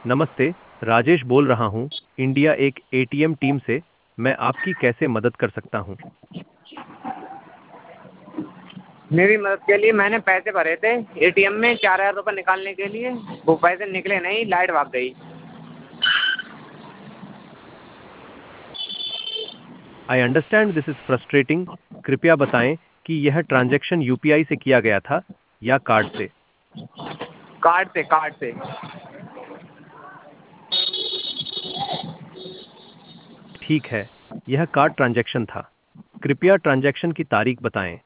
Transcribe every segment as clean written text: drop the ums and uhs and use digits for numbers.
नमस्ते, राजेश बोल रहा हूँ, इंडिया एक एटीएम टीम से। मैं आपकी कैसे मदद कर सकता हूँ? मेरी मदद के लिए मैंने पैसे भरे थे एटीएम में 4,000 रुपये निकालने के लिए। वो पैसे निकले नहीं, लाइट भाग गई। I understand this is frustrating. कृपया बताएं कि यह ट्रांजैक्शन यूपीआई से किया गया था या कार्ड से? कार्ड से। ठीक है, यह कार्ड ट्रांजैक्शन था। कृपया ट्रांजैक्शन की तारीख बताएं।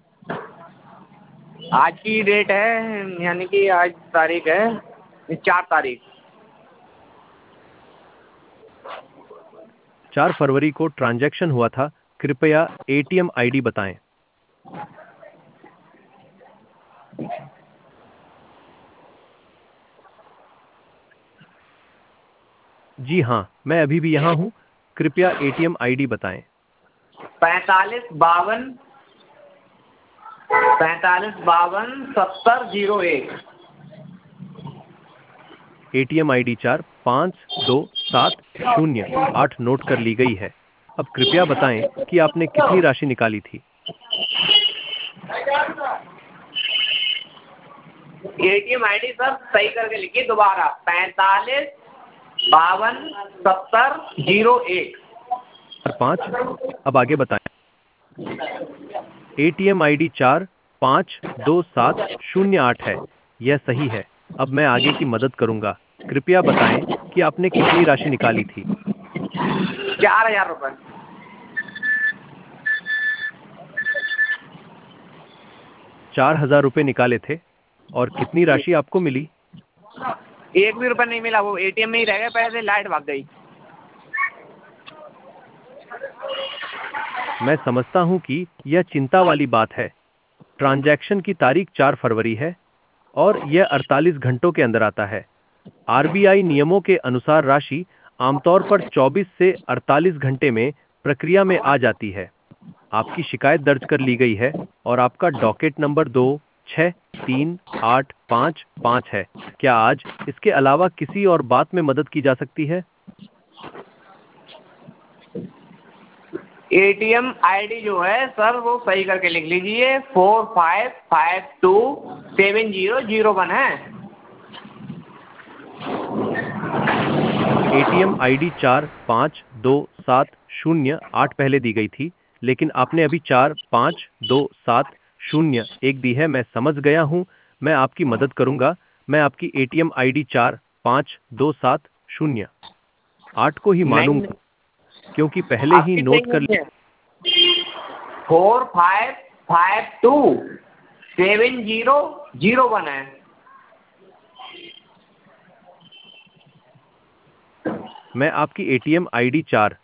आज की डेट है, यानी कि आज तारीख है 4 तारीख। 4 फरवरी को ट्रांजैक्शन हुआ था। कृपया एटीएम आईडी बताएं। जी हाँ, मैं अभी भी यहाँ हूँ। कृपया एटीएम आईडी बताएं। 4552 एटीएम आईडी 452708 नोट कर ली गई है। अब कृपया बताएं कि आपने कितनी राशि निकाली थी। एटीएम आईडी सर सही करके लिखिए दोबारा। 4552 7001। 5। अब आगे बताएं। एटीएम आईडी 452708 है। यह सही है। अब मैं आगे की मदद करूंगा। कृपया बताएं कि आपने कितनी राशि निकाली थी। 4,000 रुपये। 4,000 रुपये निकाले थे और कितनी राशि आपको मिली? 1 भी रुपया नहीं मिला, वो एटीएम में ही रह गए पैसे, लाइट भाग गई। मैं समझता हूं कि यह चिंता वाली बात है। ट्रांजैक्शन की तारीख 4 फरवरी है और यह 48 घंटों के अंदर आता है। आरबीआई नियमों के अनुसार राशि आमतौर पर 24 से 48 घंटे में प्रक्रिया में आ जाती है। आपकी शिकायत दर्ज कर ली गई है और आपका डॉकेट नंबर 263855 है। क्या आज इसके अलावा किसी और बात में मदद की जा सकती है? एटीएम आईडी जो है सर वो सही करके लिख लीजिए। 45527001 है। एटीएम आईडी 452708 पहले दी गई थी, लेकिन आपने अभी 452701 दी है। मैं समझ गया हूं। मैं आपकी मदद करूंगा। मैं आपकी एटीएम आईडी 452708 को ही नहीं, मानूंगा क्योंकि पहले ही आपकी नोट सही कर नहीं है। 45527001 है। मैं आपकी एटीएम आईडी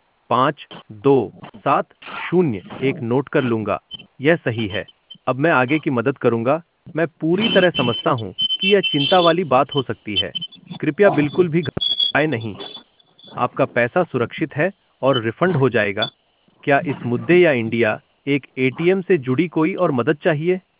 452701 नोट कर लूंगा। यह सही है। अब मैं आगे की मदद करूंगा। मैं पूरी तरह समझता हूं कि यह चिंता वाली बात हो सकती है। कृपया बिल्कुल भी घबराएं नहीं। आपका पैसा सुरक्षित है और रिफंड हो जाएगा। क्या इस मुद्दे या इंडिया एक एटीएम से जुड़ी कोई और मदद चाहिए?